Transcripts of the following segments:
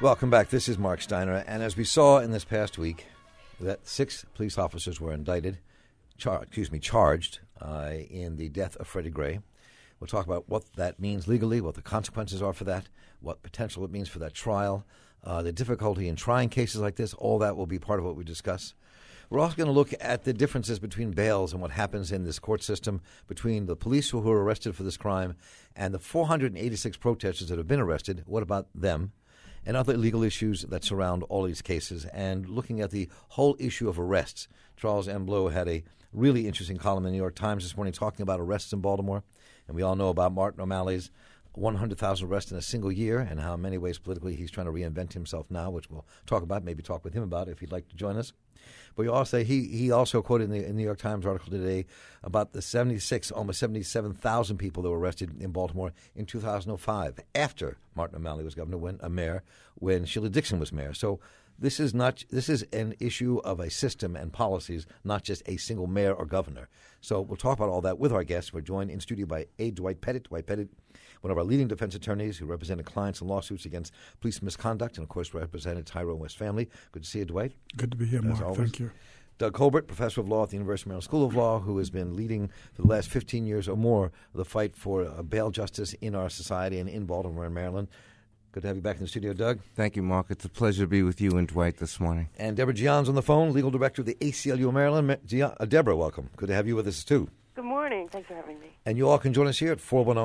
Welcome back. This is Mark Steiner. And as we saw in this past week, that 6 police officers were charged in the death of Freddie Gray. We'll talk about what that means legally, what the consequences are for that, what potential it means for that trial, the difficulty in trying cases like this. All that will be part of what we discuss. We're also going to look at the differences between bails and what happens in this court system between the police who were arrested for this crime and the 486 protesters that have been arrested. What about them? And other legal issues that surround all these cases, and looking at the whole issue of arrests. Charles M. Blow had a really interesting column in the New York Times this morning talking about arrests in Baltimore, and we all know about Martin O'Malley's 100,000 arrests in a single year and how in many ways politically he's trying to reinvent himself now, which we'll talk about, maybe talk with him about if he'd like to join us. But you also he also quoted in the New York Times article today about the almost 77,000 people that were arrested in Baltimore in 2005 after Martin O'Malley was mayor, when Sheila Dixon was mayor. So this is an issue of a system and policies, not just a single mayor or governor. So we'll talk about all that with our guests. We're joined in studio by A. Dwight Pettit. Dwight Pettit, one of our leading defense attorneys who represented clients in lawsuits against police misconduct and, of course, represented Tyrone West family. Good to see you, Dwight. Good to be here, Mark. Thank you. Doug Colbert, professor of law at the University of Maryland School of Law, who has been leading for the last 15 years or more the fight for bail justice in our society and in Baltimore and Maryland. Good to have you back in the studio, Doug. Thank you, Mark. It's a pleasure to be with you and Dwight this morning. And Deborah Gian's on the phone, legal director of the ACLU of Maryland. Deborah, welcome. Good to have you with us, too. Good morning. Thanks for having me. And you all can join us here at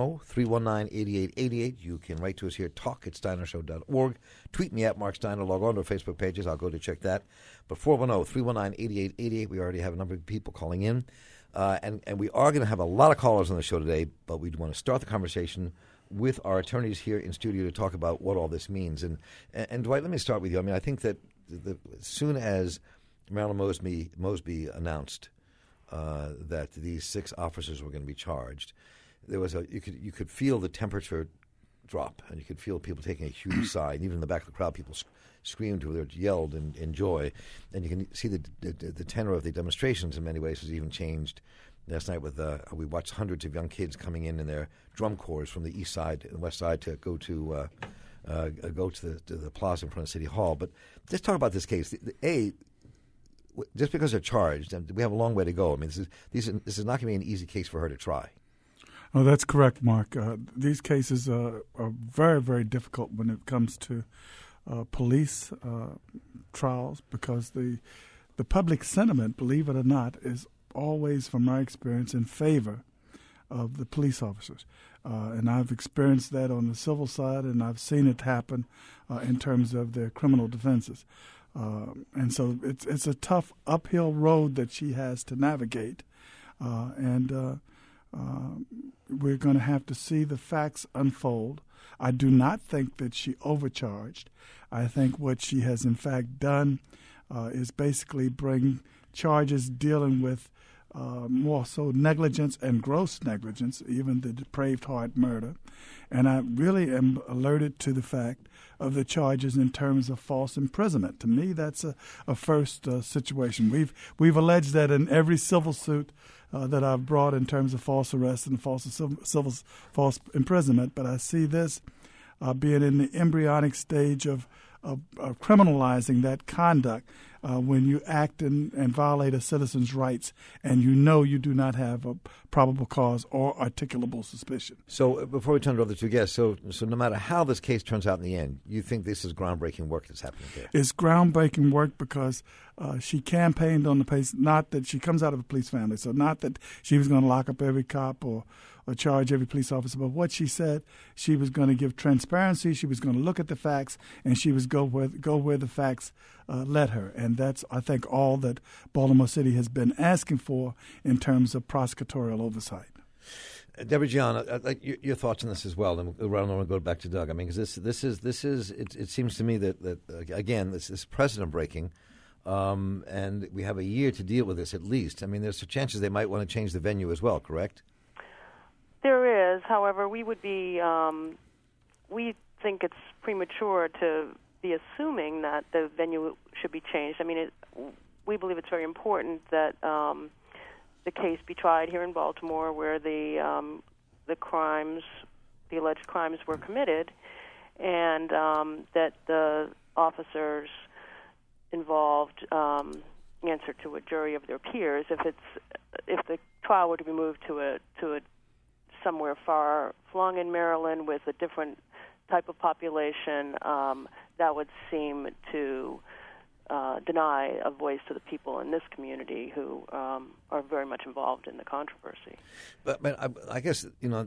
410-319-8888. You can write to us here, talk@steinershow.org. Tweet me at Mark Steiner. Log on to our Facebook pages. I'll go to check that. But 410-319-8888. We already have a number of people calling in. And we are going to have a lot of callers on the show today, but we want to start the conversation with our attorneys here in studio to talk about what all this means. And Dwight, let me start with you. I mean, I think that as soon as Marilyn Mosby announced that these 6 officers were going to be charged, there was you could feel the temperature drop, and you could feel people taking a huge sigh. And even in the back of the crowd, people screamed or yelled in joy. And you can see the tenor of the demonstrations in many ways has even changed. Last night, we watched hundreds of young kids coming in their drum corps from the east side and west side to go to the plaza in front of City Hall. But let's talk about this case. Just because they're charged, and we have a long way to go. I mean, this is not going to be an easy case for her to try. Oh, that's correct, Mark. These cases are very, very difficult when it comes to police trials, because the public sentiment, believe it or not, is always, from my experience, in favor of the police officers. And I've experienced that on the civil side, and I've seen it happen in terms of their criminal defenses. And so it's a tough uphill road that she has to navigate. And we're going to have to see the facts unfold. I do not think that she overcharged. I think what she has in fact done is basically bring charges dealing with more so negligence and gross negligence, even the depraved heart murder. And I really am alerted to the fact of the charges in terms of false imprisonment. To me, that's a first situation. We've alleged that in every civil suit that I've brought in terms of false arrest and false imprisonment, but I see this being in the embryonic stage of criminalizing that conduct when you act and violate a citizen's rights and you do not have a probable cause or articulable suspicion. So before we turn to the other two guests, so no matter how this case turns out in the end, you think this is groundbreaking work that's happening there? It's groundbreaking work because she campaigned on the pace, not that she comes out of a police family, so not that she was going to lock up every cop or charge every police officer, but what she said, she was going to give transparency, she was going to look at the facts, and she was go where the facts led her. And that's, I think, all that Baltimore City has been asking for in terms of prosecutorial oversight. Deborah Gian, your thoughts on this as well, and I want to go back to Doug. I mean, because this is it seems to me that again, this is precedent breaking, and we have a year to deal with this at least. I mean, there's chances they might want to change the venue as well, correct? There is. However, we think it's premature to be assuming that the venue should be changed. I mean, we believe it's very important that the case be tried here in Baltimore, where the alleged crimes were committed, and that the officers involved answer to a jury of their peers. If the trial were to be moved to a somewhere far flung in Maryland with a different type of population, that would seem to deny a voice to the people in this community who are very much involved in the controversy. But I guess,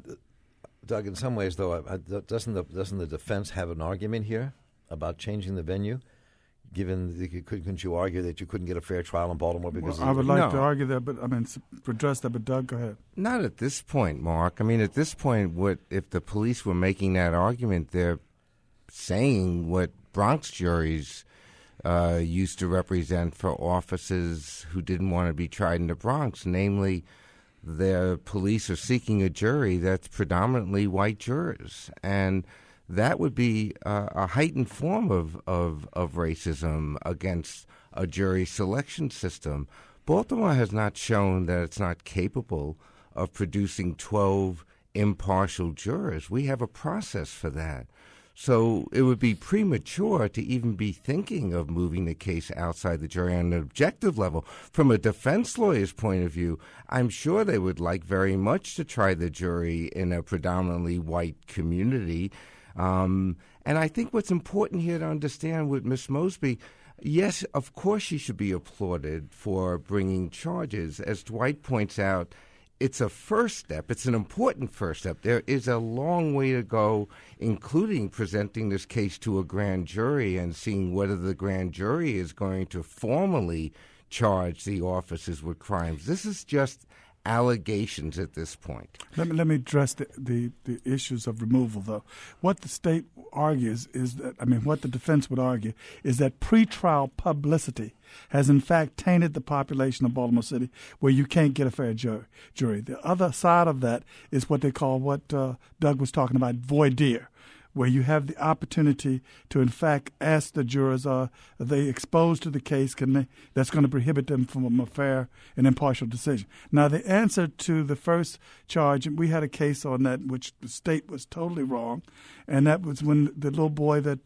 Doug, in some ways, though, doesn't the defense have an argument here about changing the venue? Given couldn't you argue that you couldn't get a fair trial in Baltimore because I would like to argue that, but to address that. But Doug, go ahead. Not at this point, Mark. I mean, at this point, if the police were making that argument? They're saying what Bronx juries used to represent for officers who didn't want to be tried in the Bronx, namely, the police are seeking a jury that's predominantly white jurors, and that would be a heightened form of racism against a jury selection system. Baltimore has not shown that it's not capable of producing 12 impartial jurors. We have a process for that. So it would be premature to even be thinking of moving the case outside the jury on an objective level. From a defense lawyer's point of view, I'm sure they would like very much to try the jury in a predominantly white community. And I think what's important here to understand with Ms. Mosby, yes, of course she should be applauded for bringing charges. As Dwight points out, it's a first step. It's an important first step. There is a long way to go, including presenting this case to a grand jury and seeing whether the grand jury is going to formally charge the officers with crimes. This is just allegations at this point. Let me address the issues of removal, though. What the state argues is that, what the defense would argue is that pretrial publicity has in fact tainted the population of Baltimore City, where you can't get a fair jury. The other side of that is what they call, what Doug was talking about, voir dire, where you have the opportunity to, in fact, ask the jurors, are they exposed to the case? That's going to prohibit them from a fair and impartial decision. Now, the answer to the first charge, we had a case on that which the state was totally wrong, and that was when the little boy that,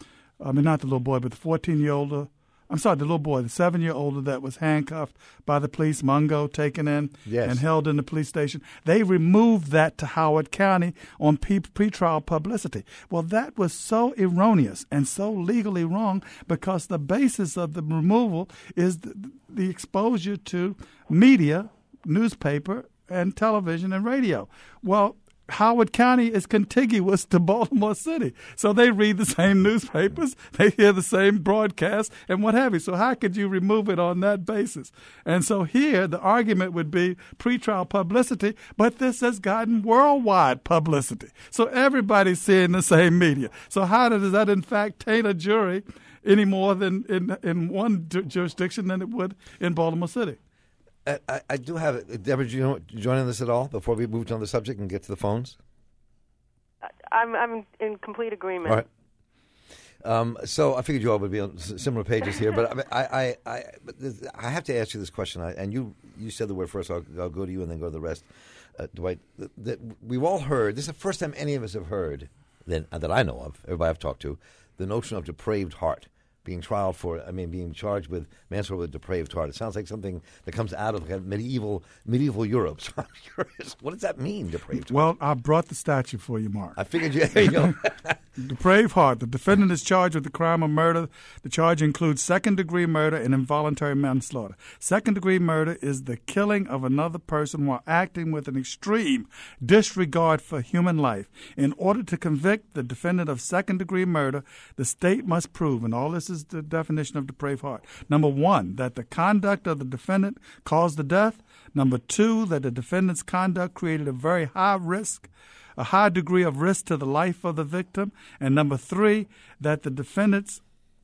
not the little boy, but the 14-year-old, the little boy, the 7-year-old that was handcuffed by the police, Mungo, taken in and held in the police station. They removed that to Howard County on pretrial publicity. Well, that was so erroneous and so legally wrong because the basis of the removal is the exposure to media, newspaper, and television and radio. Well, Howard County is contiguous to Baltimore City. So they read the same newspapers, they hear the same broadcasts, and what have you. So how could you remove it on that basis? And so here the argument would be pretrial publicity, but this has gotten worldwide publicity. So everybody's seeing the same media. So how does that in fact taint a jury any more than in one jurisdiction than it would in Baltimore City? I do have it. Deborah, do you join in this at all before we move on the subject and get to the phones? I'm in complete agreement. All right. So I figured you all would be on similar pages here, but I have to ask you this question. And you said the word first. I'll go to you and then go to the rest. Dwight, that we've all heard. This is the first time any of us have heard that I know of. Everybody I've talked to, the notion of depraved heart. Being charged with manslaughter with a depraved heart. It sounds like something that comes out of medieval Europe. So I'm curious, what does that mean, depraved heart? Well, I brought the statute for you, Mark. I figured there you go. Depraved heart. The defendant is charged with the crime of murder. The charge includes second-degree murder and involuntary manslaughter. Second-degree murder is the killing of another person while acting with an extreme disregard for human life. In order to convict the defendant of second-degree murder, the state must prove, and all this is the definition of depraved heart. Number one, that the conduct of the defendant caused the death. Number two, that the defendant's conduct created a very high degree of risk to the life of the victim. And number three, that the defendant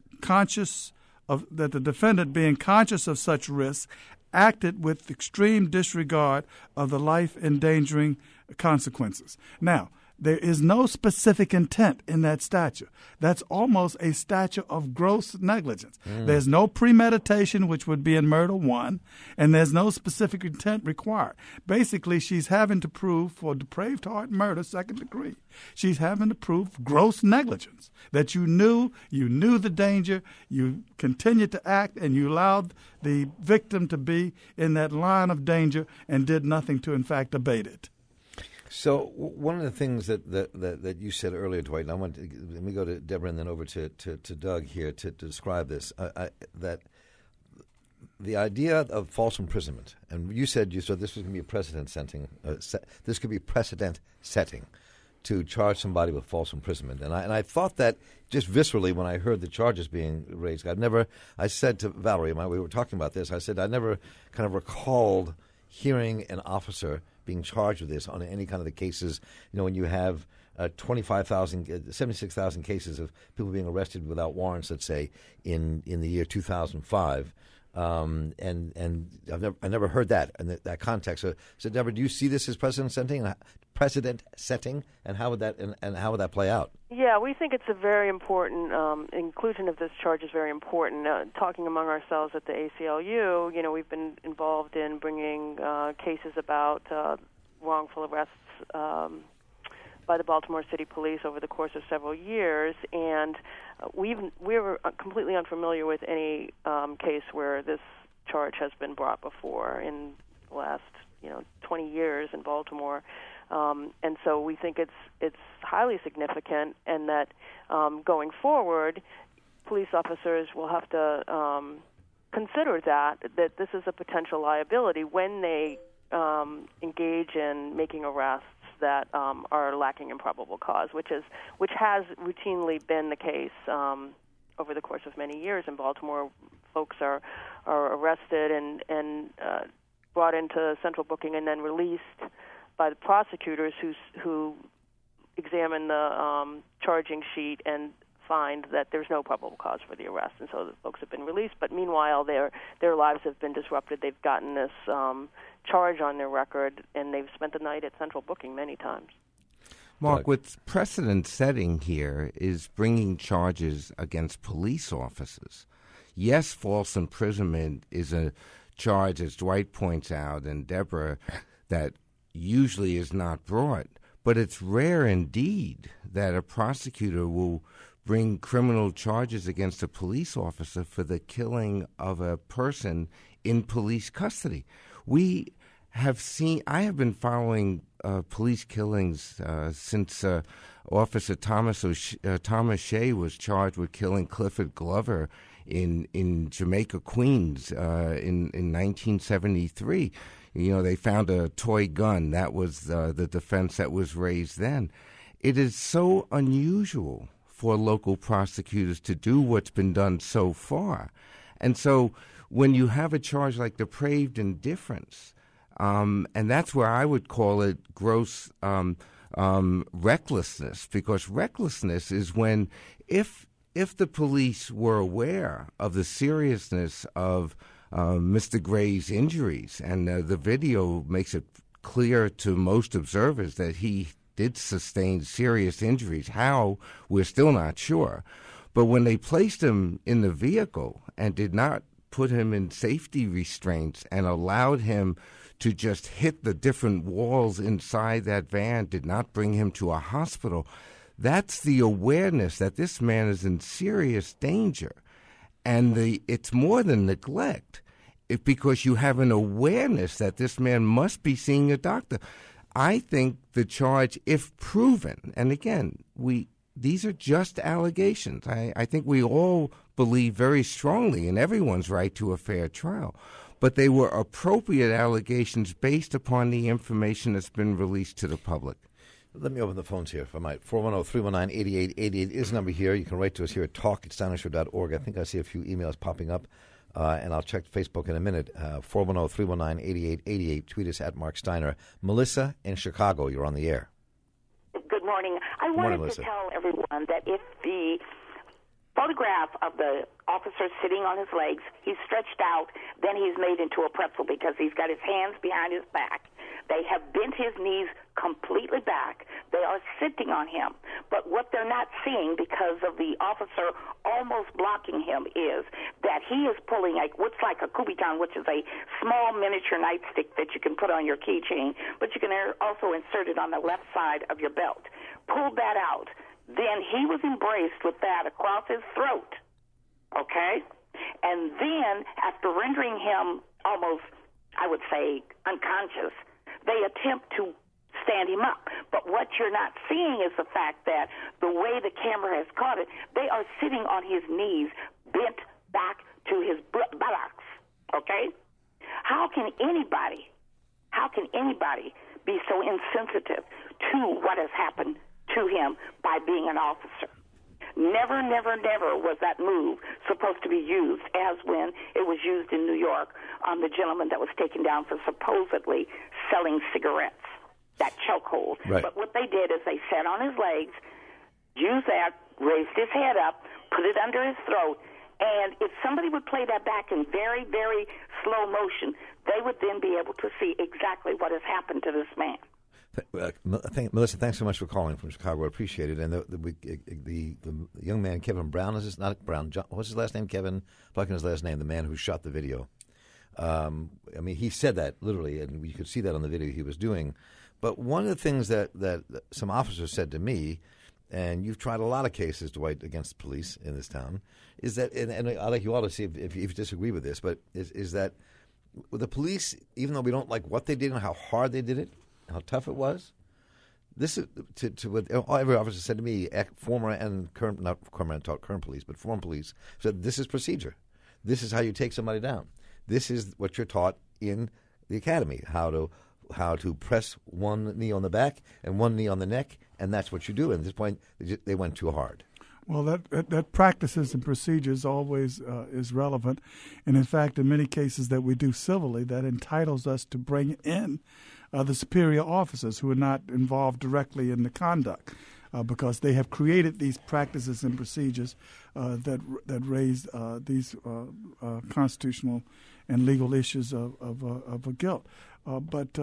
being conscious of such risk acted with extreme disregard of the life-endangering consequences. Now, There is no specific intent in that statute. That's almost a statute of gross negligence. There's no premeditation, which would be in murder 1, and there's no specific intent required. Basically, she's having to prove for depraved heart murder, 2nd degree, she's having to prove gross negligence, that you knew the danger, you continued to act, and you allowed the victim to be in that line of danger and did nothing to, in fact, abate it. So one of the things that you said earlier, Dwight, and let me go to Deborah and then over to Doug here to describe this, that the idea of false imprisonment, and you said this was going to be a precedent setting. This could be precedent setting to charge somebody with false imprisonment, and I thought that just viscerally when I heard the charges being raised. I said to Valerie, we were talking about this. I said I never kind of recalled hearing an officer being charged with this on any kind of the cases, when you have 76,000 cases of people being arrested without warrants, let's say, in the year 2005. And I never heard that in that context. So Deborah, do you see this as precedent setting, and how would that play out? Yeah, we think it's a very important inclusion of this charge is very important. Talking among ourselves at the ACLU, we've been involved in bringing cases about wrongful arrests by the Baltimore City Police over the course of several years, and we were completely unfamiliar with any case where this charge has been brought before in the last 20 years in Baltimore. And so we think it's highly significant, and that going forward, police officers will have to consider that this is a potential liability when they engage in making arrests that are lacking in probable cause, which has routinely been the case over the course of many years in Baltimore. Folks are arrested and brought into central booking and then released by the prosecutors who examine the charging sheet and find that there's no probable cause for the arrest, and so the folks have been released. But meanwhile, their lives have been disrupted. They've gotten this charge on their record, and they've spent the night at central booking many times. Mark, what's precedent setting here is bringing charges against police officers. Yes, false imprisonment is a charge, as Dwight points out, and Deborah, that usually is not brought, but it's rare indeed that a prosecutor will bring criminal charges against a police officer for the killing of a person in police custody. I have been following police killings since Officer Thomas Shea was charged with killing Clifford Glover in Jamaica, Queens in 1973. They found a toy gun. That was the defense that was raised then. It is so unusual for local prosecutors to do what's been done so far. And so when you have a charge like depraved indifference, and that's where I would call it gross recklessness, because recklessness is when if the police were aware of the seriousness of Mr. Gray's injuries, and the video makes it clear to most observers that he did sustain serious injuries. How, we're still not sure. But when they placed him in the vehicle and did not put him in safety restraints and allowed him to just hit the different walls inside that van, did not bring him to a hospital, that's the awareness that this man is in serious danger. And it's more than neglect, because you have an awareness that this man must be seeing a doctor. I think the charge, if proven, and again, these are just allegations. I think we all believe very strongly in everyone's right to a fair trial, but they were appropriate allegations based upon the information that's been released to the public. Let me open the phones here, if I might. 410-319-8888 is the number here. You can write to us here at talk@steinershow.org. I think I see a few emails popping up, and I'll check Facebook in a minute. 410-319-8888. Tweet us at Mark Steiner. Melissa in Chicago, you're on the air. Good morning. I wanted to tell everyone that if the photograph of the officer sitting on his legs, he's stretched out, then he's made into a pretzel because he's got his hands behind his back. They have bent his knees completely back. They are sitting on him. But what they're not seeing, because of the officer almost blocking him, is that he is pulling what's like a Kubiton, which is a small miniature nightstick that you can put on your keychain, but you can also insert it on the left side of your belt. Pulled that out. Then he was embraced with that across his throat, okay? And then, after rendering him almost, I would say, unconscious, they attempt to stand him up. But what you're not seeing is the fact that the way the camera has caught it, they are sitting on his knees, bent back to his buttocks, okay? How can anybody be so insensitive to what has happened to him by being an officer? Never, never, never was that move supposed to be used as when it was used in New York on the gentleman that was taken down for supposedly selling cigarettes, that chokehold. Right. But what they did is they sat on his legs, used that, raised his head up, put it under his throat, and if somebody would play that back in very, very slow motion, they would then be able to see exactly what has happened to this man. Melissa, thanks so much for calling from Chicago. I appreciate it. And the young man, Kevin Brown, is this not Brown? John, what's his last name? Kevin, blanking his last name. The man who shot the video. I mean, he said that literally, and you could see that on the video he was doing. But one of the things that some officers said to me, and you've tried a lot of cases, Dwight, against the police in this town, is that, and I'd like you all to see if you disagree with this, but is that with the police, even though we don't like what they did and how hard they did it, how tough it was. This is to what every officer said to me, former and current, not current police, but former police, said this is procedure. This is how you take somebody down. This is what you're taught in the academy, how to press one knee on the back and one knee on the neck, and that's what you do. And at this point, they went too hard. Well, that practices and procedures always is relevant. And in fact, in many cases that we do civilly, that entitles us to bring in the superior officers who are not involved directly in the conduct, because they have created these practices and procedures that raise these constitutional and legal issues of a guilt. But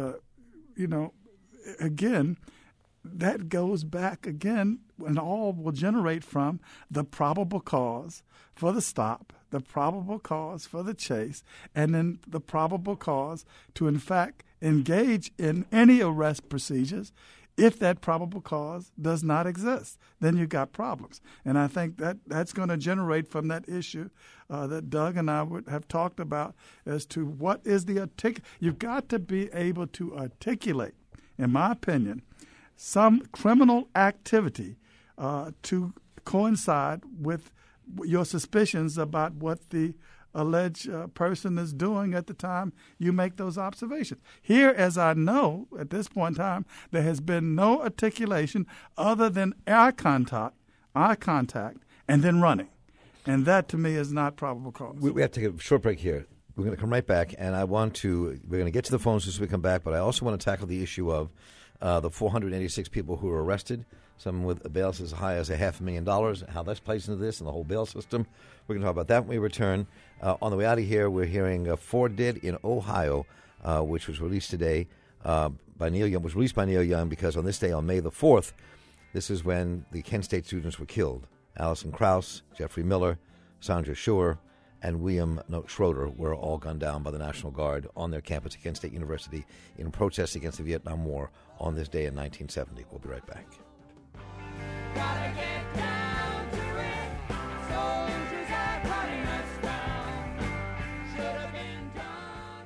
again, that goes back again, and all will generate from the probable cause for the stop, the probable cause for the chase, and then the probable cause to, in fact, engage in any arrest procedures. If that probable cause does not exist, then you've got problems. And I think that's going to generate from that issue that Doug and I have talked about as to what is you've got to be able to articulate, in my opinion, some criminal activity to coincide with your suspicions about what the alleged person is doing at the time you make those observations. Here, as I know, at this point in time, there has been no articulation other than eye contact, and then running. And that, to me, is not probable cause. We have to take a short break here. We're going to come right back, and we're going to get to the phones as we come back, but I also want to tackle the issue of the 486 people who were arrested, some with bails as high as $500,000, how that's placed into this and the whole bail system. We're going to talk about that when we return. On the way out of here, we're hearing Ford Did in Ohio, which was released today by Neil Young, was released by Neil Young because on this day, on May the 4th, this is when the Kent State students were killed. Allison Krauss, Jeffrey Miller, Sandra Schur, and William Schroeder were all gunned down by the National Guard on their campus at Kent State University in protest against the Vietnam War on this day in 1970. We'll be right back. Gotta get down to it. Soldiers are running us down. Should have been done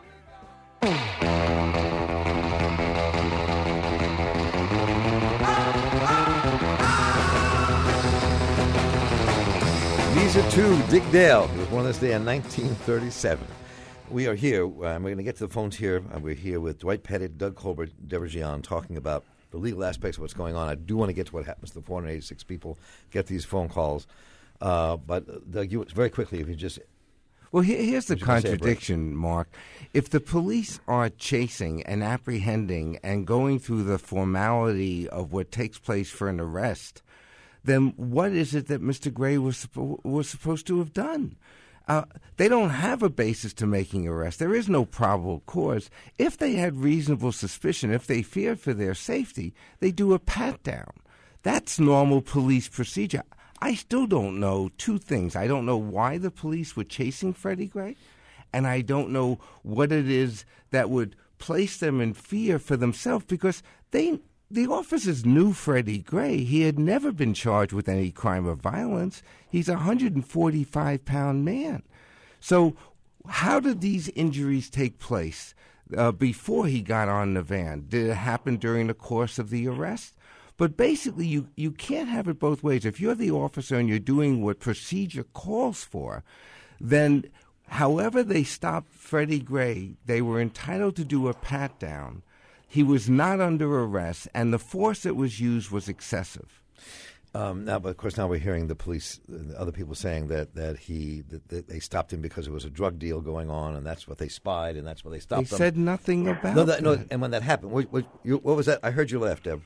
long ago. These are two. Dick Dale, who was born this day in 1937. We are here. We're going to get to the phones here. We're here with Dwight Pettit, Doug Colbert, Deborah Gian, talking about the legal aspects of what's going on. I do want to get to what happens to the 486 people, get these phone calls. But, Doug, very quickly, if you just... Well, here's the contradiction, Mark. If the police are chasing and apprehending and going through the formality of what takes place for an arrest, then what is it that Mr. Gray was supposed to have done? They don't have a basis to making arrest. There is no probable cause. If they had reasonable suspicion, if they feared for their safety, they do a pat-down. That's normal police procedure. I still don't know two things. I don't know why the police were chasing Freddie Gray, and I don't know what it is that would place them in fear for themselves, because the officers knew Freddie Gray. He had never been charged with any crime of violence. He's a 145-pound man. So how did these injuries take place before he got on the van? Did it happen during the course of the arrest? But basically, you can't have it both ways. If you're the officer and you're doing what procedure calls for, then however they stopped Freddie Gray, they were entitled to do a pat-down. He was not under arrest, and the force that was used was excessive. Now, but of course, now we're hearing the police, other people saying that they stopped him because there was a drug deal going on, and that's what they spied, and that's what they stopped him. They said nothing about that. No, and when that happened, what was that? I heard you laugh, Deb.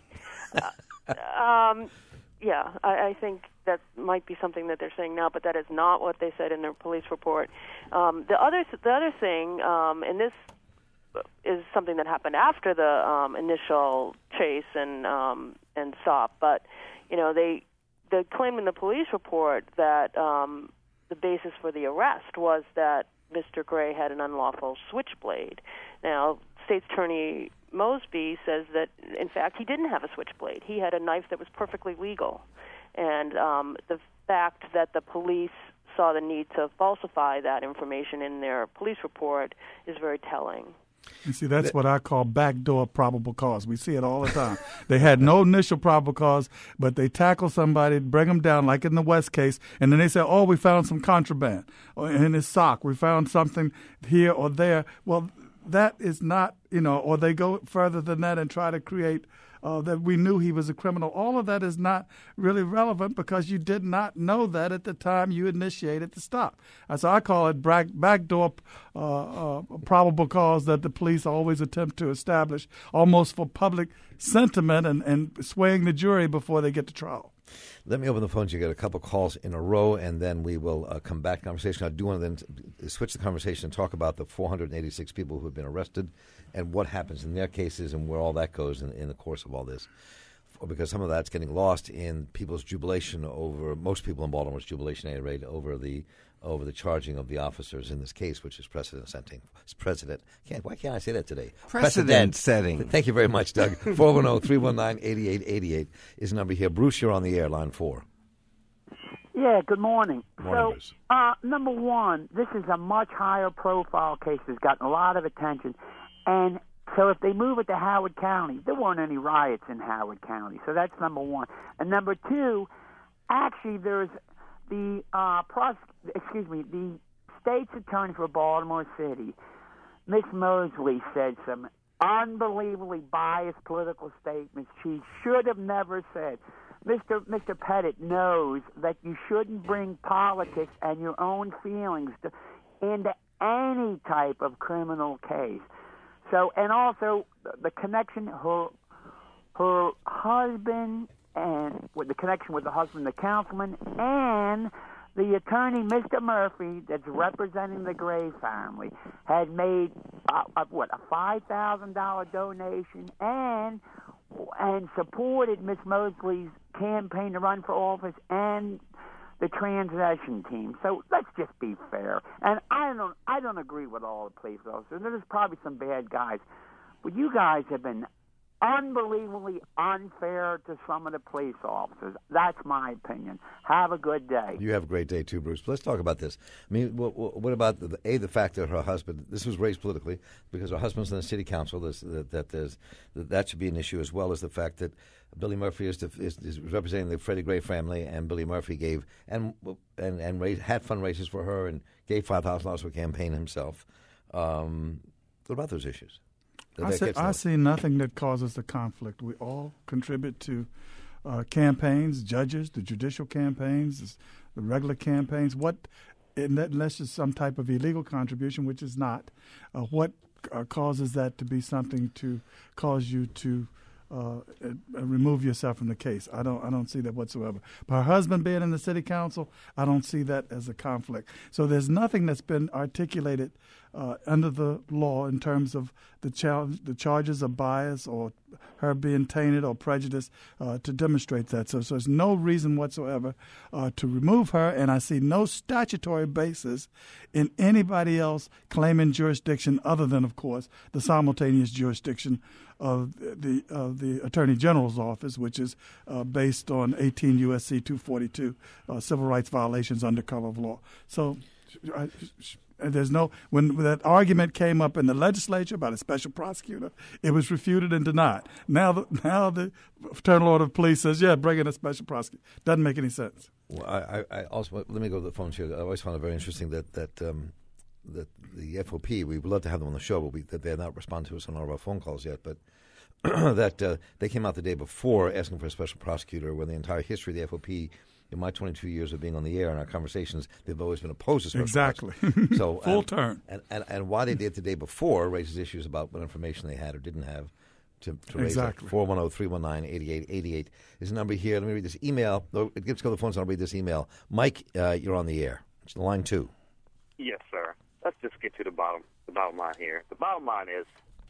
Yeah, I think that might be something that they're saying now, but that is not what they said in their police report. The other thing, and this is something that happened after the initial chase and stop, but they claimed in the police report that the basis for the arrest was that Mr. Gray had an unlawful switchblade. Now, State's Attorney Mosby says that, in fact, he didn't have a switchblade. He had a knife that was perfectly legal. And the fact that the police saw the need to falsify that information in their police report is very telling. You see, that's what I call backdoor probable cause. We see it all the time. They had no initial probable cause, but they tackle somebody, bring them down, like in the West case, and then they say, oh, we found some contraband in his sock. We found something here or there. Well, that is not, or they go further than that and try to create that we knew he was a criminal. All of that is not really relevant because you did not know that at the time you initiated the stop. So I call it backdoor probable cause that the police always attempt to establish almost for public sentiment and swaying the jury before they get to trial. Let me open the phones. You get a couple calls in a row, and then we will come back to conversation. I do want to then switch the conversation and talk about the 486 people who have been arrested and what happens in their cases and where all that goes in the course of all this. Because some of that's getting lost in people's jubilation over, most people in Baltimore's jubilation, at any rate, over the charging of the officers in this case, which is precedent setting. Why can't I say that today? Precedent setting. Thank you very much, Doug. 410-319-8888 is the number here. Bruce, you're on the air, line 4. Yeah, good morning. Morning, Bruce. Number one, this is a much higher profile case that's gotten a lot of attention. And so if they move it to Howard County, there weren't any riots in Howard County. So that's number one. And number two, actually there's the state's attorney for Baltimore City, Miss Mosley, said some unbelievably biased political statements she should have never said. Mr. Pettit knows that you shouldn't bring politics and your own feelings into any type of criminal case. So, and also the connection, her husband, and with the connection with the husband, the councilman, and the attorney, Mr. Murphy, that's representing the Gray family, had made a $5,000 donation and supported Miss Mosley's campaign to run for office and the transition team. So let's just be fair. And I don't agree with all the police officers. There's probably some bad guys, but you guys have been unbelievably unfair to some of the police officers. That's my opinion. Have a good day. You have a great day too, Bruce. Let's talk about this. I mean, what about the fact that her husband? This was raised politically because her husband's in the city council. That should be an issue, as well as the fact that Billy Murphy is representing the Freddie Gray family, and Billy Murphy gave and had fundraisers for her and gave $5,000 for a campaign himself. What about those issues? I see nothing that causes the conflict. We all contribute to campaigns, judges, the judicial campaigns, the regular campaigns. Unless it's some type of illegal contribution, which is not, what causes that to be something to cause you to remove yourself from the case. I don't see that whatsoever. But her husband being in the city council, I don't see that as a conflict. So there's nothing that's been articulated under the law in terms of the charges of bias or her being tainted or prejudiced to demonstrate that. So there's no reason whatsoever to remove her, and I see no statutory basis in anybody else claiming jurisdiction other than, of course, the simultaneous jurisdiction of the Attorney General's office, which is based on 18 U.S.C. 242, civil rights violations under color of law. So there's no, when that argument came up in the legislature about a special prosecutor, it was refuted and denied. Now the Fraternal Order of Police says, yeah, bring in a special prosecutor. Doesn't make any sense. Well, I also, let me go to the phones here. I always found it very interesting that the FOP, we would love to have them on the show, but that they have not responded to us on all of our phone calls yet, but that they came out the day before asking for a special prosecutor when the entire history of the FOP, in my 22 years of being on the air and our conversations, they've always been opposed to special Exactly. So, Full turn. And why they did the day before raises issues about what information they had or didn't have to raise that. Exactly. 410-319-8888 is the number here. Let me read this email. Let's go to the phones and I'll read this email. Mike, you're on the air. It's line 2. Yes, sir. Let's just get to the bottom line here. The bottom line is,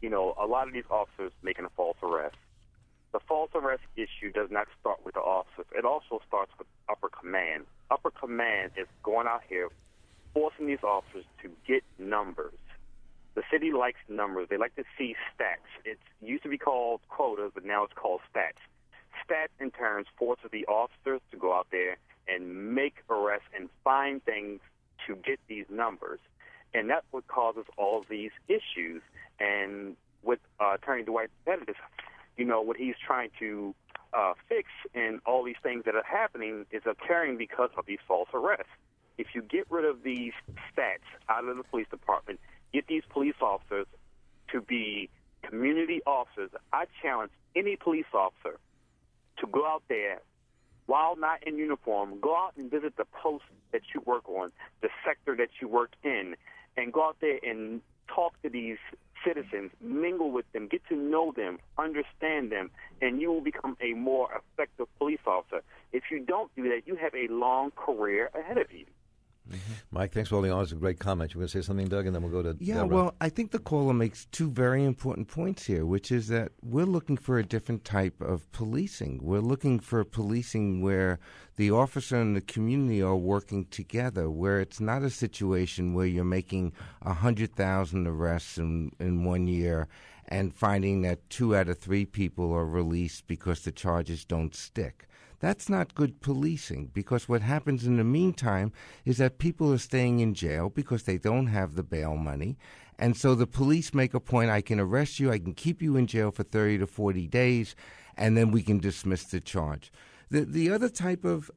a lot of these officers making a false arrest. The false arrest issue does not start with the officers. It also starts with upper command. Upper command is going out here forcing these officers to get numbers. The city likes numbers. They like to see stats. It used to be called quotas, but now it's called stats. Stats, in turn, forces the officers to go out there and make arrests and find things to get these numbers. And that's what causes all of these issues. And with Attorney Dwight Pettis, what he's trying to fix and all these things that are happening is occurring because of these false arrests. If you get rid of these stats out of the police department, get these police officers to be community officers, I challenge any police officer to go out there while not in uniform, go out and visit the post that you work on, the sector that you work in, and go out there and talk to these citizens, mingle with them, get to know them, understand them, and you will become a more effective police officer. If you don't do that, you have a long career ahead of you. Mm-hmm. Mike, thanks for holding on. It's a great comment. You want to say something, Doug, and then we'll go to Deborah. Well, I think the caller makes two very important points here, which is that we're looking for a different type of policing. We're looking for policing where the officer and the community are working together, where it's not a situation where you're making 100,000 arrests in 1 year and finding that 2 out of 3 people are released because the charges don't stick. That's not good policing, because what happens in the meantime is that people are staying in jail because they don't have the bail money. And so the police make a point, I can arrest you, I can keep you in jail for 30 to 40 days, and then we can dismiss the charge. The other type of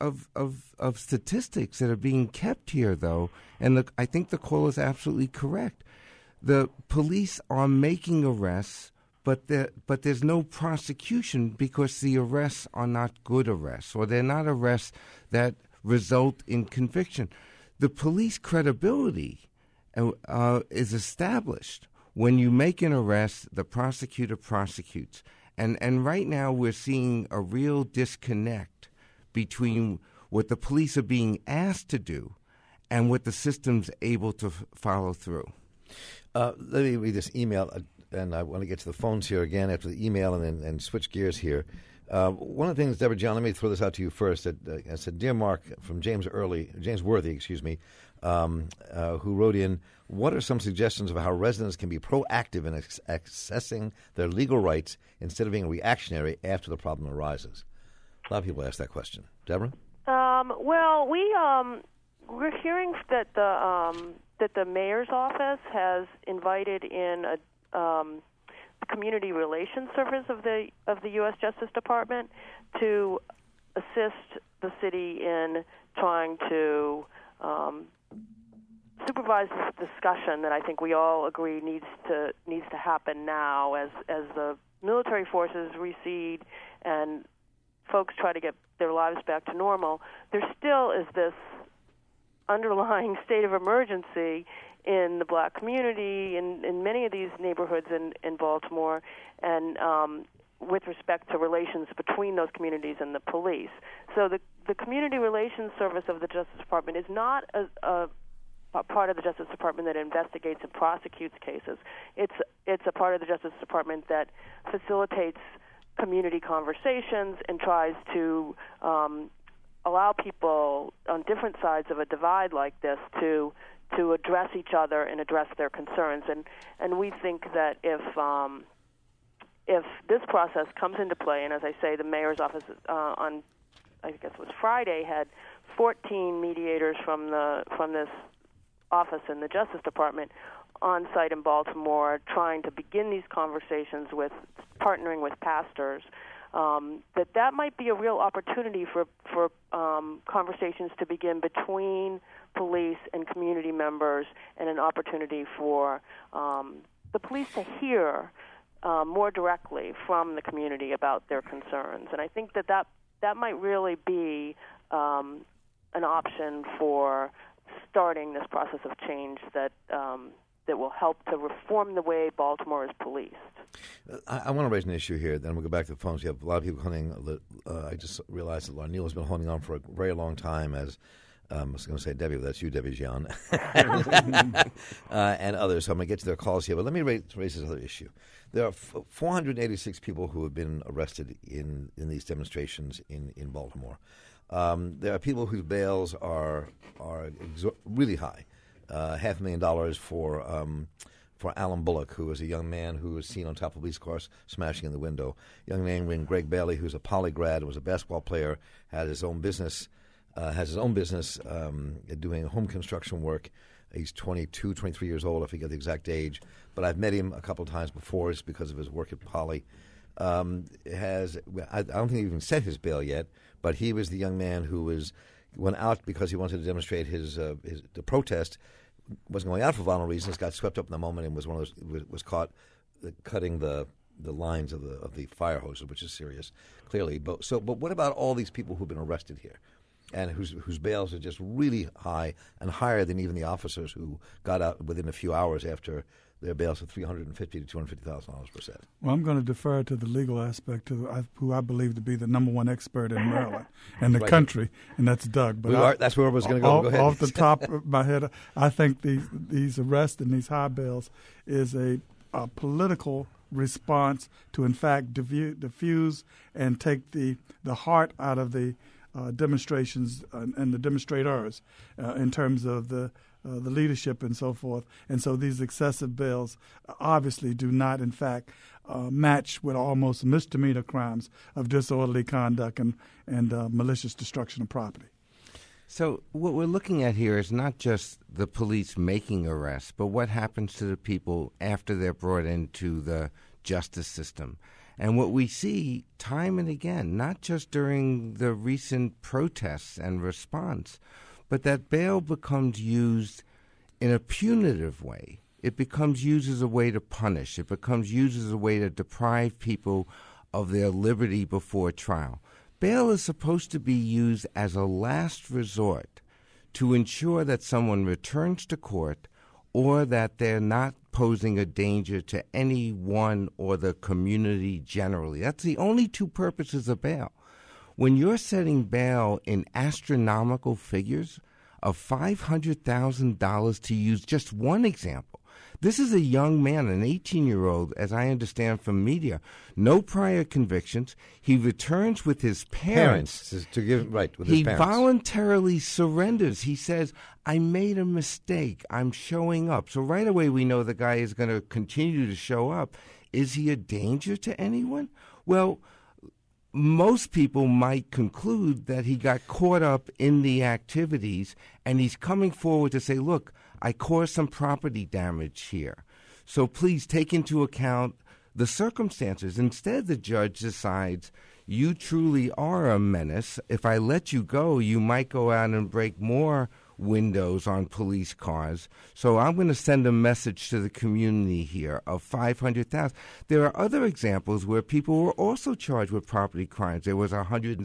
statistics that are being kept here, though, and I think the caller is absolutely correct, the police are making arrests, but there's no prosecution because the arrests are not good arrests, or they're not arrests that result in conviction. The police credibility is established when you make an arrest, the prosecutor prosecutes. And right now we're seeing a real disconnect between what the police are being asked to do and what the system's able to follow through. Let me read this email. And I want to get to the phones here again after the email and switch gears here. One of the things, Deborah John, let me throw this out to you first. I said, Dear Mark, from James Worthy, who wrote in, what are some suggestions of how residents can be proactive in accessing their legal rights instead of being reactionary after the problem arises? A lot of people ask that question. Deborah? Well, we're hearing that the mayor's office has invited in the Community Relations Service of the U.S. Justice Department to assist the city in trying to supervise this discussion that I think we all agree needs to happen now as the military forces recede and folks try to get their lives back to normal. There still is this underlying state of emergency in the black community, in many of these neighborhoods in Baltimore, and with respect to relations between those communities and the police. So the Community Relations Service of the Justice Department is not a part of the Justice Department that investigates and prosecutes cases. It's a part of the Justice Department that facilitates community conversations and tries to allow people on different sides of a divide like this to address each other and address their concerns. And we think that if this process comes into play, and as I say, the mayor's office on, I guess it was Friday, had 14 mediators from this office in the Justice Department on site in Baltimore trying to begin these conversations with partnering with pastors, that might be a real opportunity for conversations to begin between police and community members, and an opportunity for the police to hear more directly from the community about their concerns. And I think that might really be an option for starting this process of change that will help to reform the way Baltimore is policed. I want to raise an issue here, then we'll go back to the phones. You have a lot of people holding. I just realized that Larneal has been holding on for a very long time, as I was going to say Debbie, but that's you, Debbie Gian, and others. So I'm going to get to their calls here. But let me raise this other issue. There are 486 people who have been arrested in these demonstrations in Baltimore. There are people whose bails are really high, $500,000 for Alan Bullock, who was a young man who was seen on top of police cars smashing in the window. A young man named Greg Bailey, who's a poly grad, was a basketball player, had his own business, doing home construction work. He's 22, 23 years old, I forget the exact age, but I've met him a couple of times before. It's because of his work at Poly. I don't think he even set his bail yet, but he was the young man who went out because he wanted to demonstrate the protest. Wasn't going out for violent reasons. Got swept up in the moment and was caught cutting the lines of the fire hoses, which is serious, clearly. But what about all these people who've been arrested here, and whose bails are just really high and higher than even the officers who got out within a few hours after their bails of $350,000 to $250,000 per set? Well, I'm going to defer to the legal aspect to who I believe to be the number one expert in Maryland and the country, and that's Doug. But that's where I was going to go. Go ahead. Off the top of my head, I think these arrests and these high bails is a political response to, in fact, diffuse and take the heart out of the demonstrations and the demonstrators in terms of the leadership and so forth. And so these excessive bails obviously do not, in fact, match with almost misdemeanor crimes of disorderly conduct and malicious destruction of property. So what we're looking at here is not just the police making arrests, but what happens to the people after they're brought into the justice system. And what we see time and again, not just during the recent protests and response, but that bail becomes used in a punitive way. It becomes used as a way to punish. It becomes used as a way to deprive people of their liberty before trial. Bail is supposed to be used as a last resort to ensure that someone returns to court or that they're not posing a danger to anyone or the community generally. That's the only two purposes of bail. When you're setting bail in astronomical figures of $500,000, to use just one example, this is a young man, an 18-year-old, as I understand from media, no prior convictions. He returns with his parents. With his parents. He voluntarily surrenders. He says, I made a mistake. I'm showing up. So right away we know the guy is going to continue to show up. Is he a danger to anyone? Well, most people might conclude that he got caught up in the activities and he's coming forward to say, look, I caused some property damage here. So please take into account the circumstances. Instead, the judge decides you truly are a menace. If I let you go, you might go out and break more windows on police cars. So I'm going to send a message to the community here of $500,000. There are other examples where people were also charged with property crimes. There was a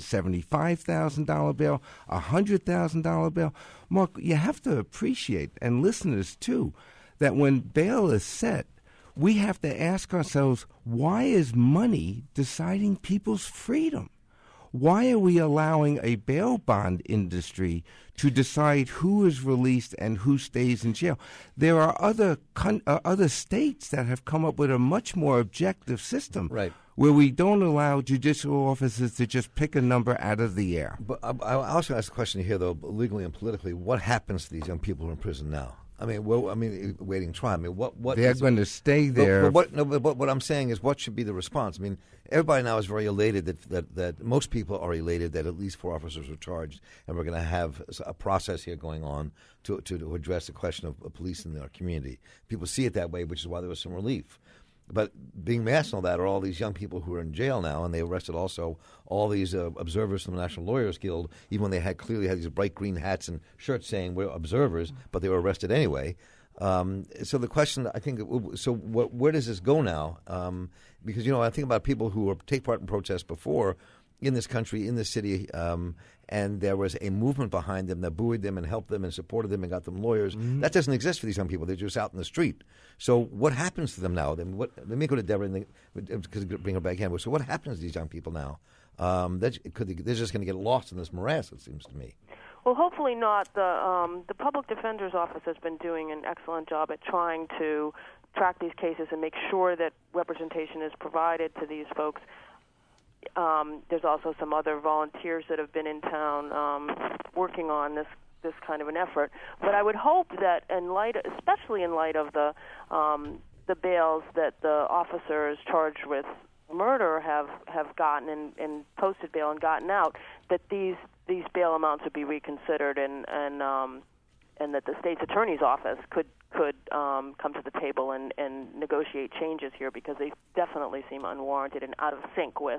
$175,000 bail, a $100,000 bail. Mark, you have to appreciate, and listeners too, that when bail is set, we have to ask ourselves, why is money deciding people's freedom? Why are we allowing a bail bond industry to decide who is released and who stays in jail? There are other states that have come up with a much more objective system, right, where we don't allow judicial officers to just pick a number out of the air. But I also ask the question here, though, legally and politically, what happens to these young people who are in prison now? I mean, waiting trial. I mean, what? They're going to stay there. But what I'm saying is, what should be the response? I mean, everybody now is very elated that most people are elated that at least 4 officers were charged, and we're going to have a process here going on to address the question of police in our community. People see it that way, which is why there was some relief. But being masked and all that are all these young people who are in jail now, and they arrested also all these observers from the National Lawyers Guild, even when they clearly had these bright green hats and shirts saying we're observers, but they were arrested anyway. So the question, I think, where does this go now? Because, I think about people who take part in protests before in this country, in this city, and there was a movement behind them that buoyed them and helped them and supported them and got them lawyers. Mm-hmm. That doesn't exist for these young people. They're just out in the street. So what happens to them now? Let me go to Deborah because bring her back in. So what happens to these young people now? They're just going to get lost in this morass, it seems to me. Well, hopefully not. The Public Defender's Office has been doing an excellent job at trying to track these cases and make sure that representation is provided to these folks. There's also some other volunteers that have been in town working on this kind of an effort. But I would hope that, especially in light of the bails that the officers charged with murder have gotten and posted bail and gotten out, that these bail amounts would be reconsidered and that the state's attorney's office could come to the table and negotiate changes here, because they definitely seem unwarranted and out of sync with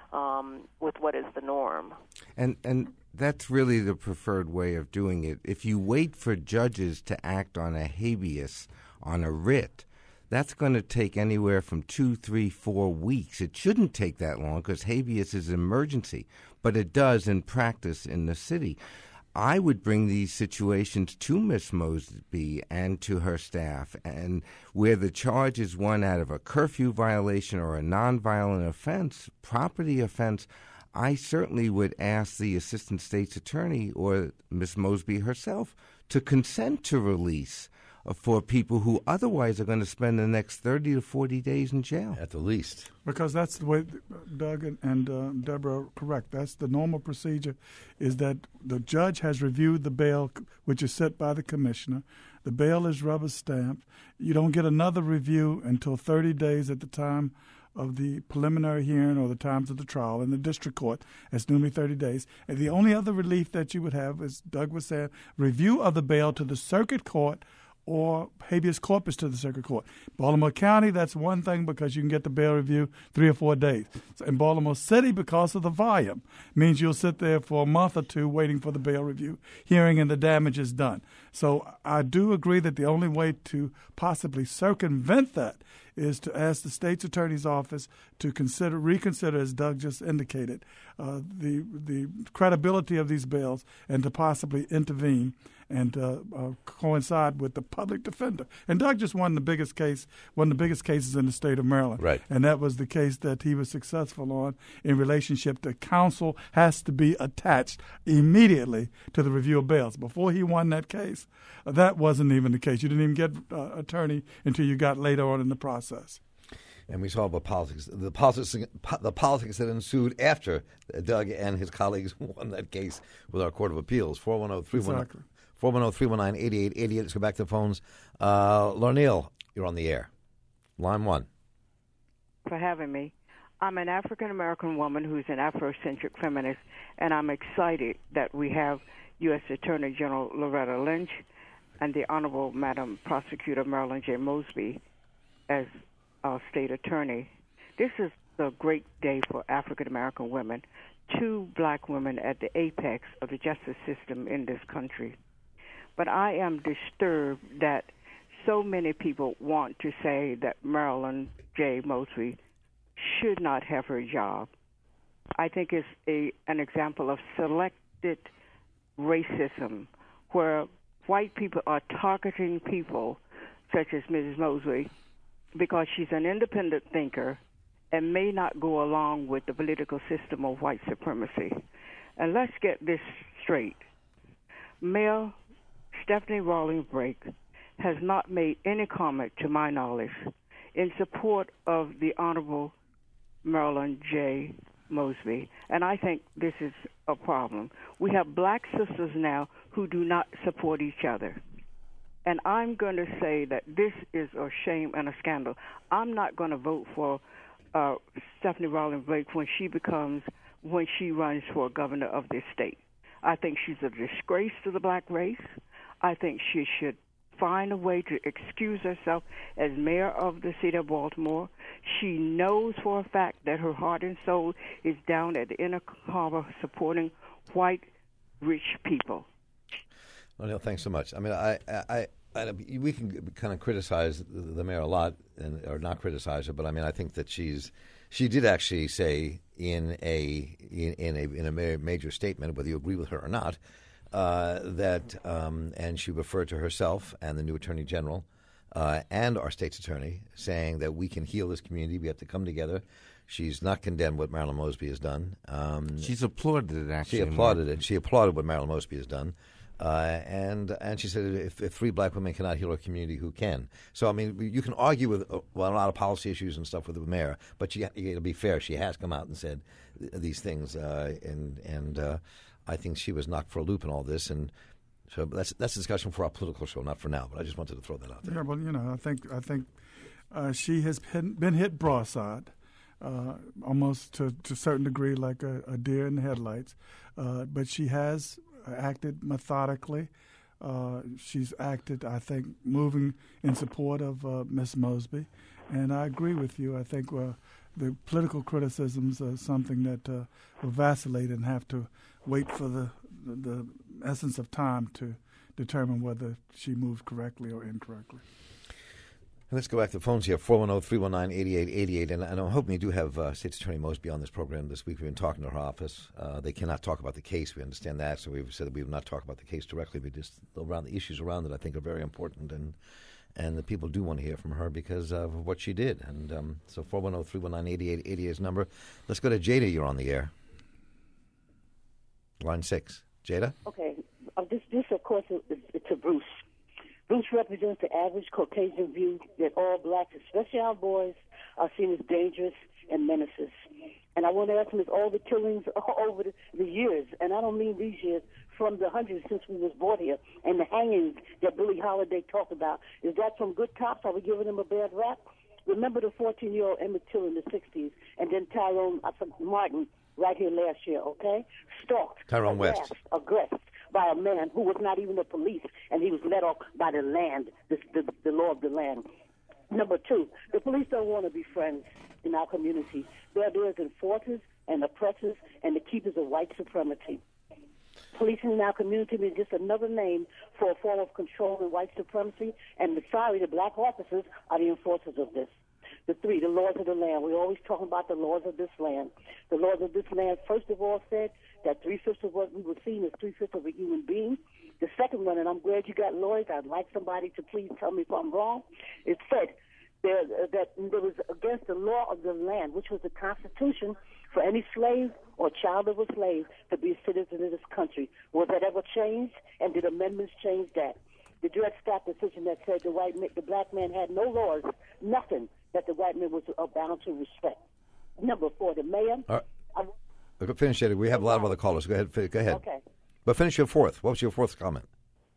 what is the norm. And that's really the preferred way of doing it. If you wait for judges to act on a habeas, on a writ, that's going to take anywhere from 2, 3, 4 weeks. It shouldn't take that long because habeas is an emergency, but it does in practice in the city. I would bring these situations to Miss Mosby and to her staff, and where the charge is one out of a curfew violation or a nonviolent offense, property offense, I certainly would ask the assistant state's attorney or Miss Mosby herself to consent to release for people who otherwise are going to spend the next 30 to 40 days in jail. At the least. Because that's the way Doug and Deborah are correct. That's the normal procedure, is that the judge has reviewed the bail, which is set by the commissioner. The bail is rubber stamped. You don't get another review until 30 days at the time of the preliminary hearing or the times of the trial in the district court. It's normally 30 days. And the only other relief that you would have, as Doug was saying, review of the bail to the circuit court or habeas corpus to the circuit court. Baltimore County, that's one thing because you can get the bail review 3 or 4 days. So in Baltimore City, because of the volume, means you'll sit there for a month or two waiting for the bail review hearing and the damage is done. So I do agree that the only way to possibly circumvent that is to ask the state's attorney's office to reconsider, as Doug just indicated, the credibility of these bails and to possibly intervene and coincide with the public defender. And Doug just won one of the biggest cases in the state of Maryland. Right. And that was the case that he was successful on in relationship to counsel has to be attached immediately to the review of bails. Before he won that case, that wasn't even the case. You didn't even get attorney until you got later on in the process. And we saw the politics that ensued after Doug and his colleagues won that case with our Court of Appeals. 410-319-8888. Let's go back to the phones. Larneal, you're on the air. Line 1. For having me. I'm an African-American woman who's an Afrocentric feminist, and I'm excited that we have U.S. Attorney General Loretta Lynch and the Honorable Madam Prosecutor Marilyn J. Mosby as our state attorney. This is a great day for African-American women, 2 black women at the apex of the justice system in this country. But I am disturbed that so many people want to say that Marilyn J. Mosby should not have her job. I think it's an example of selected racism where white people are targeting people such as Mrs. Mosby because she's an independent thinker and may not go along with the political system of white supremacy. And let's get this straight. Mayor Stephanie Rawlings Blake has not made any comment, to my knowledge, in support of the Honorable Marilyn J. Mosby, and I think this is a problem. We have black sisters now who do not support each other. And I'm going to say that this is a shame and a scandal. I'm not going to vote for Stephanie Rawlings Blake when she runs for governor of this state. I think she's a disgrace to the black race. I think she should find a way to excuse herself as mayor of the city of Baltimore. She knows for a fact that her heart and soul is down at the Inner Harbor supporting white, rich people. Well, Neil, thanks so much. I mean, we can kind of criticize the mayor a lot, or not criticize her, but I mean, I think that she did actually say in a major statement, whether you agree with her or not, and she referred to herself and the new attorney general and our state's attorney, saying that we can heal this community. We have to come together. She's not condemned what Marilyn Mosby has done. She's applauded it, actually. She applauded it. She applauded what Marilyn Mosby has done. And she said, if three black women cannot heal our community, who can? So, I mean, you can argue with a lot of policy issues and stuff with the mayor, but to be fair, she has come out and said these things, and I think she was knocked for a loop in all this, and so that's a discussion for our political show, not for now. But I just wanted to throw that out there. Yeah, well, I think she has been hit broadside, almost to a certain degree, like a deer in the headlights. But she has acted methodically. She's acted, I think, moving in support of Miss Mosby, and I agree with you. I think the political criticisms are something that will vacillate and have to wait for the essence of time to determine whether she moves correctly or incorrectly. Let's go back to the phones here, 410-319-8888. And I'm hoping you do have State's Attorney Mosby on this program this week. We've been talking to her office. They cannot talk about the case. We understand that. So we've said that we will not talk about the case directly, but just around the issues around it I think are very important. And the people do want to hear from her because of what she did. And so 410-319-8888 is the number. Let's go to Jada. You're on the air. Line 6. Jada? Okay. This of course, is to Bruce. Bruce represents the average Caucasian view that all blacks, especially our boys, are seen as dangerous and menaces. And I want to ask him, is all the killings over the years, and I don't mean these years, from the hundreds since we was brought here, and the hangings that Billie Holiday talked about, is that from good cops? Are we giving them a bad rap? Remember the 14-year-old Emmett Till in the 60s, and then Tyrone Martin right here last year, okay? Stalked, Tyrone West, aggressed by a man who was not even the police, and he was let off by the land, the law of the land. Number 2, the police don't want to be friends in our community. They're there as enforcers and oppressors and the keepers of white supremacy. Policing in our community is just another name for a form of control and white supremacy, and the black officers are the enforcers of this. The 3, the laws of the land. We're always talking about the laws of this land. The laws of this land, first of all, said that 3/5 of what we were seeing is 3/5 of a human being. The second one, and I'm glad you got lawyers, I'd like somebody to please tell me if I'm wrong, it said that there was against the law of the land, which was the Constitution, for any slave or child of a slave to be a citizen of this country. Was that ever changed? And did amendments change that? The Dred Scott decision that said the black man had no laws, nothing that the white man was bound to respect. Number 4, the mayor. All right. Finish it. We have a lot of other callers. Go ahead. Okay. But finish your fourth. What was your fourth comment?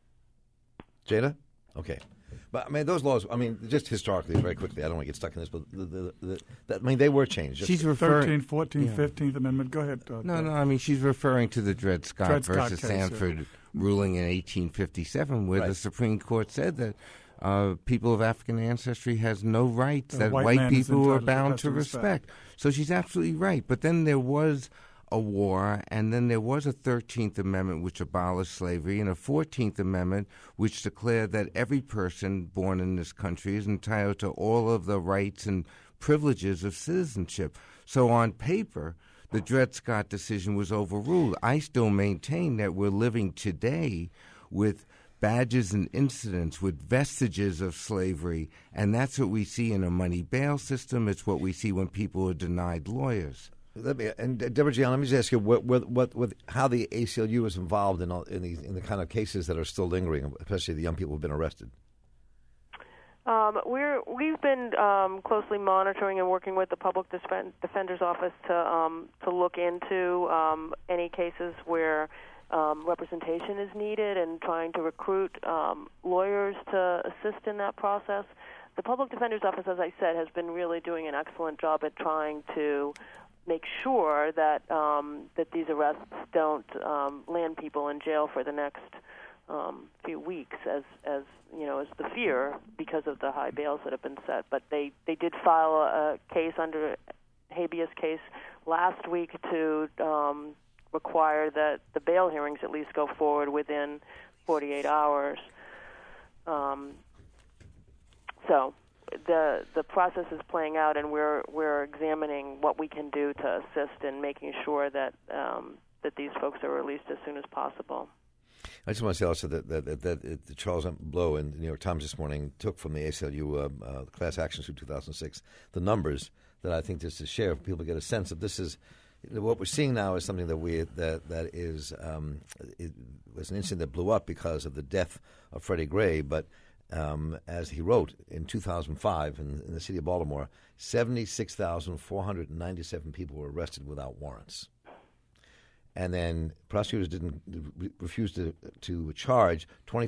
Jada? Okay. But, I mean, those laws, I mean, just historically, very quickly, I don't want to get stuck in this, but they were changed. She's referring 13th, 14th, 15th Amendment. Go ahead. No, I mean, she's referring to the Dred Scott versus case, Sanford ruling in 1857, where the Supreme Court said that people of African ancestry has no rights that white people are bound to respect. So she's absolutely right. But then there was a war, and then there was a 13th Amendment which abolished slavery, and a 14th Amendment which declared that every person born in this country is entitled to all of the rights and privileges of citizenship. So on paper, the Dred Scott decision was overruled. I still maintain that we're living today with badges and incidents with vestiges of slavery, and that's what we see in a money bail system. It's what we see when people are denied lawyers. Deborah Gian, let me just ask you how the ACLU is involved in the kind of cases that are still lingering, especially the young people who have been arrested. We've been closely monitoring and working with the Public Defender's Office to look into any cases where representation is needed and trying to recruit lawyers to assist in that process. The Public Defender's Office, as I said, has been really doing an excellent job at trying to make sure that that these arrests don't land people in jail for the next few weeks, as you know, as the fear because of the high bails that have been set. But they did file a case under habeas case last week to require that the bail hearings at least go forward within 48 hours. So the process is playing out, and we're examining what we can do to assist in making sure that that these folks are released as soon as possible. I just want to say also that Charles Blow in the New York Times this morning took from the ACLU class action suit 2006 the numbers that I think just to share, if people get a sense of this is what we're seeing now is something that is it was an incident that blew up because of the death of Freddie Gray, but as he wrote in 2005 in the city of Baltimore, 76,497 people were arrested without warrants. And then prosecutors refused to charge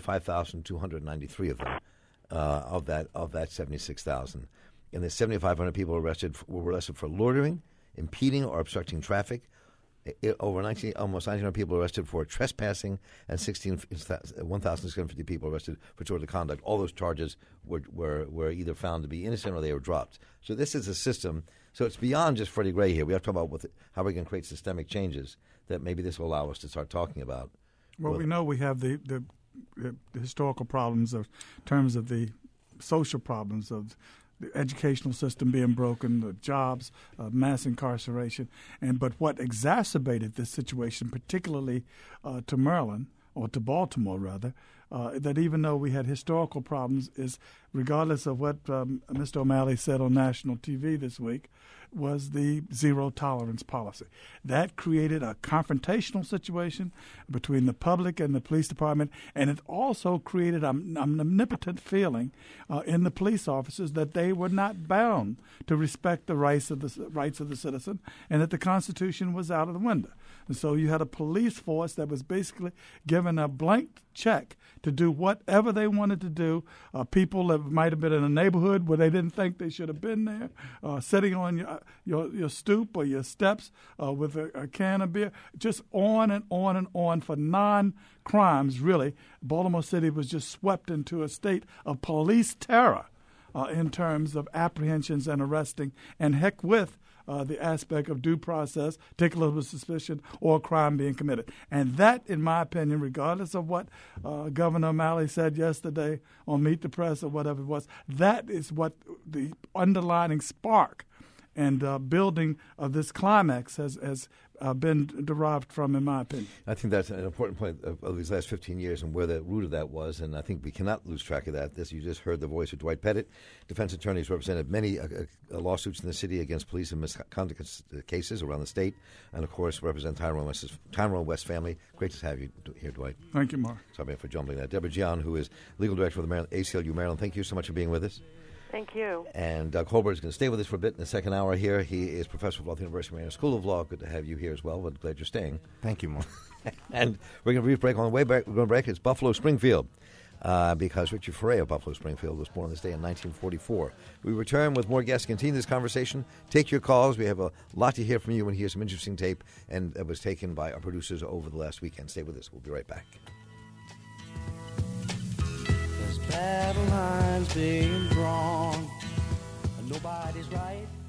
25,293 of them of that 76,000. And the 7,500 people were arrested for loitering, impeding, or obstructing traffic. Almost 1,900 people arrested for trespassing, and 1,650 people arrested for disorderly conduct. All those charges were either found to be innocent or they were dropped. So this is a system. So it's beyond just Freddie Gray here. We have to talk about how we can create systemic changes that maybe this will allow us to start talking about. Well, we know we have the historical problems in terms of the social problems of the educational system being broken, the jobs, mass incarceration, but what exacerbated this situation, particularly to Maryland, or to Baltimore rather, that even though we had historical problems, is regardless of what Mr. O'Malley said on national TV this week, was the zero tolerance policy. That created a confrontational situation between the public and the police department, and it also created an omnipotent feeling in the police officers that they were not bound to respect the rights of the citizen, and that the Constitution was out of the window. And so you had a police force that was basically given a blank check to do whatever they wanted to do. People that might have been in a neighborhood where they didn't think they should have been there, sitting on your stoop or your steps with a can of beer, just on and on and on for non-crimes, really. Baltimore City was just swept into a state of police terror in terms of apprehensions and arresting, and heck with the aspect of due process, particularly with suspicion or crime being committed. And that, in my opinion, regardless of what Governor O'Malley said yesterday on Meet the Press or whatever it was, that is what the underlining spark and building of this climax has been derived from, in my opinion. I think that's an important point of these last 15 years and where the root of that was, and I think we cannot lose track of that. You just heard the voice of Dwight Pettit. Defense attorneys represented many lawsuits in the city against police and misconduct cases around the state, and of course represent Tyrone West family. Great to have you here, Dwight. Thank you, Mark. Sorry for jumbling that. Deborah Gian, who is legal director of the ACLU Maryland, thank you so much for being with us. Thank you. And Doug Holbert is going to stay with us for a bit in the second hour here. He is professor of law at the University of Maryland School of Law. Good to have you here as well. We're glad you're staying. Thank you, Mark. And we're going to brief break on the way back. We're going to break. It's Buffalo Springfield because Richard Foray of Buffalo Springfield was born this day in 1944. We return with more guests. Continue this conversation. Take your calls. We have a lot to hear from you and hear some interesting tape, and it was taken by our producers over the last weekend. Stay with us. We'll be right back. There's battle lines being drawn. Nobody's right.